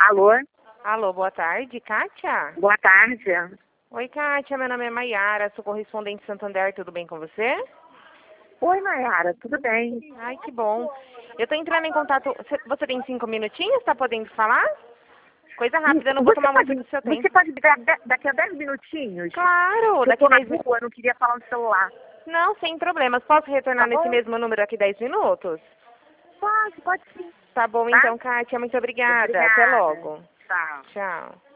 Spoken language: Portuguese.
Alô? Alô, boa tarde, Kátia? Boa tarde. Oi, Kátia, meu nome é Maiara, sou correspondente Santander, tudo bem com você? Oi, Mayara, tudo bem? Ai, que bom. Eu tô entrando em contato, você tem 5 minutinhos, tá podendo falar? Coisa rápida, não vou tomar muito do seu tempo. Você pode ligar daqui a 10 minutinhos? Claro, Eu daqui tô na 10 minutos. rua, eu não queria falar no celular. Não, sem problemas. Posso retornar Tá nesse bom? mesmo número daqui 10 minutos? Pode sim. Tá bom Tá? então, Kátia, muito obrigada. Até Obrigada. logo. Tchau. Tchau.